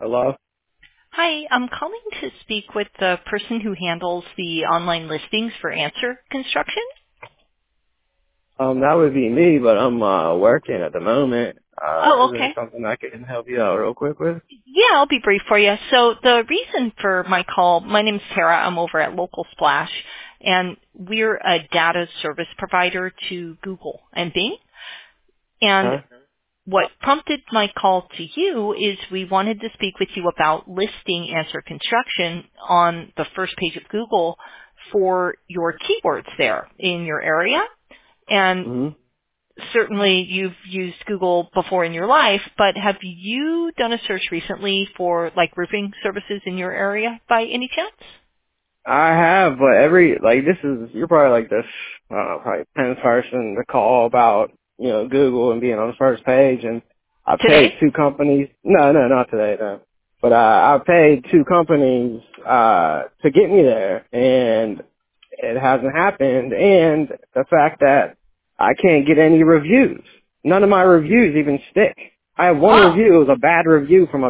Hello? Hi, I'm calling to speak with the person who handles the online listings for Answer Construction. That would be me, but I'm working at the moment. Oh, Is there okay. something I can help you out real quick with? Yeah, I'll be brief for you. So the reason for my call, my name's Tara. I'm over at Local Splash, and we're a data service provider to Google and Bing. And Huh? what prompted my call to you is we wanted to speak with you about listing Answer Construction on the first page of Google for your keywords there in your area. And Mm-hmm. certainly you've used Google before in your life, but have you done a search recently for like roofing services in your area by any chance? I have, but you're probably like this, probably 10th person to call about, Google and being on the first page, and I paid Today? two companies, no, not today, no. But, I paid two companies, to get me there, and it hasn't happened, and the fact that I can't get any reviews. None of my reviews even stick. I have one Wow. review, it was a bad review from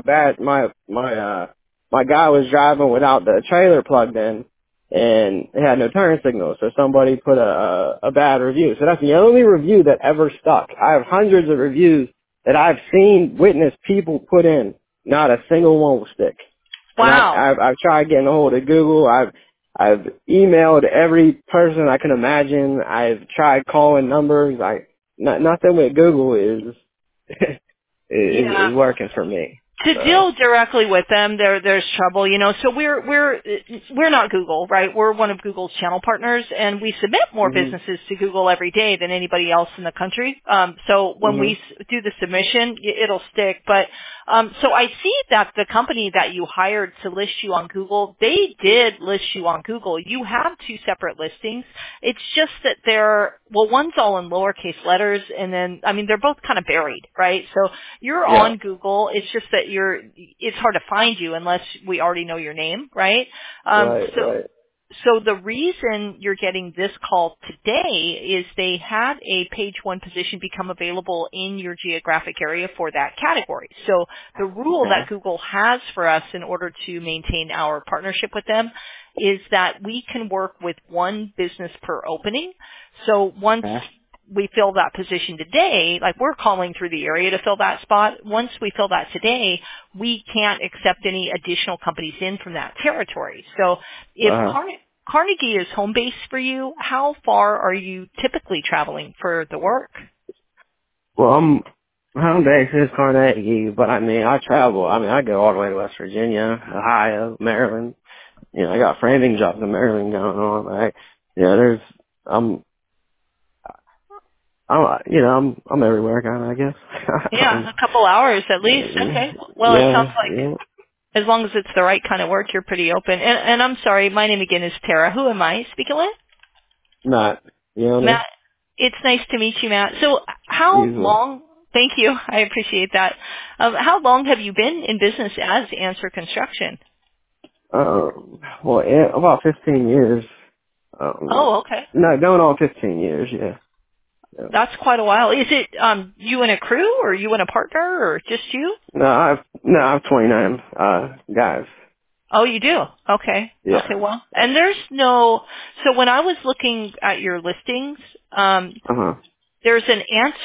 my guy was driving without the trailer plugged in, and it had no turn signal, so somebody put a bad review. So that's the only review that ever stuck. I have hundreds of reviews that I've seen, witnessed people put in. Not a single one will stick. And Wow. I've tried getting a hold of Google. I've emailed every person I can imagine. I've tried calling numbers. Nothing with Google is Yeah. is working for me. To So. deal directly with them, there's trouble, So we're not Google, right? We're one of Google's channel partners, and we submit more Mhm. businesses to Google every day than anybody else in the country. So when we Mhm. do the submission, it'll stick. But so I see that the company that you hired to list you on Google, they did list you on Google. You have two separate listings. It's just that one's all in lowercase letters, and then they're both kind of buried, right? So you're Yeah. on Google. It's just that it's hard to find you unless we already know your name, right? Right. Right. So the reason you're getting this call today is they had a page one position become available in your geographic area for that category. So the rule Okay. that Google has for us in order to maintain our partnership with them is that we can work with one business per opening. So once Okay. we fill that position today, like we're calling through the area to fill that spot. Once we fill that today, we can't accept any additional companies in from that territory. So if Uh-huh. Carnegie is home base for you, how far are you typically traveling for the work? Well, my home base is Carnegie, but I travel. I go all the way to West Virginia, Ohio, Maryland. I got framing jobs in Maryland going on. I'm, I'm everywhere kind of, I guess. Yeah, a couple hours at least. Okay. Well, it sounds like Yeah. as long as it's the right kind of work, you're pretty open. And I'm sorry, my name again is Tara. Who am I speaking with? Not, Matt, it's nice to meet you, Matt. So how usually. long, thank you, I appreciate that. How long have you been in business as Answer Construction? About 15 years. Oh, okay. No, going on 15 years, yeah. Yeah. That's quite a while. Is it you and a crew or you and a partner or just you? I have 29, guys. Oh, you do? Okay. Yeah. Okay, well, and there's no, so when I was looking at your listings, Uh-huh. there's an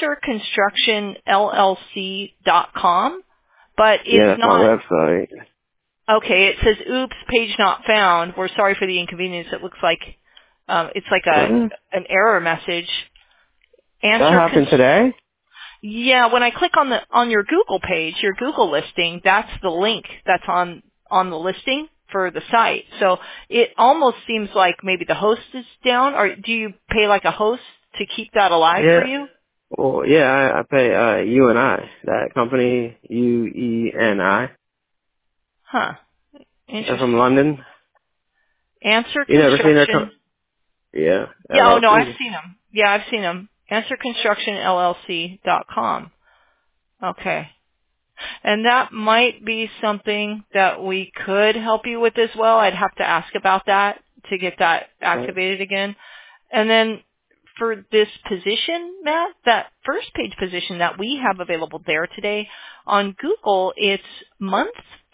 answerconstructionllc.com, but Yeah, it's that's my not. website. Okay, it says, oops, page not found. We're sorry for the inconvenience. It looks like it's like What? an error message. That Answer happened today? Yeah, when I click on your Google page, your Google listing, that's the link that's on the listing for the site. So it almost seems like maybe the host is down, or do you pay like a host to keep that alive for Yeah. you? Well, yeah, I pay, UNI, that company, UENI. Huh. They're from Interesting. London. Answer You never seen their Construction. yeah, Yeah, oh no, I've LLC. seen them. Yeah, I've seen them. AnswerConstructionLLC.com. Okay. And that might be something that we could help you with as well. I'd have to ask about that to get that Okay. activated again. And then for this position, Matt, that first page position that we have available there today on Google, it's month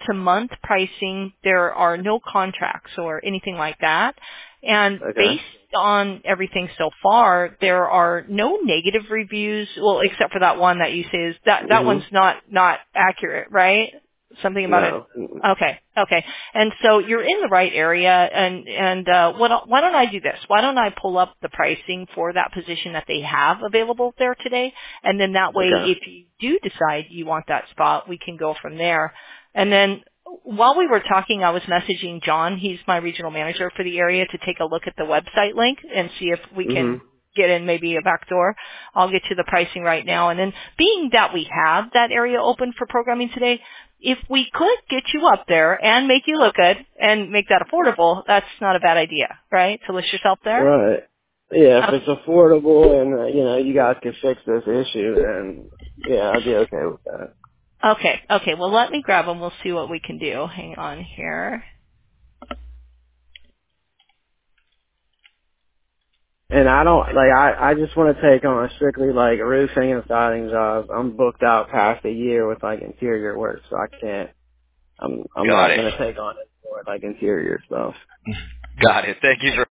month-to-month pricing. There are no contracts or anything like that. And based on everything so far, there are no negative reviews, well, except for that one that you say is that one's not accurate, right? Something about it. Okay. And so you're in the right area, and why don't I do this? Why don't I pull up the pricing for that position that they have available there today, and then that way, if you do decide you want that spot, we can go from there. And then while we were talking, I was messaging John. He's my regional manager for the area, to take a look at the website link and see if we can get in maybe a back door. I'll get you the pricing right now. And then being that we have that area open for programming today, if we could get you up there and make you look good and make that affordable, that's not a bad idea, right? To list yourself there? Right. Yeah, if it's affordable and, you guys can fix this issue, then, yeah, I'd be okay with that. Okay. Well, let me grab them. We'll see what we can do. Hang on here. And I just want to take on strictly roofing and siding jobs. I'm booked out past a year with interior work, so I can't. I'm not going to take on it for interior stuff. Got it. Thank you for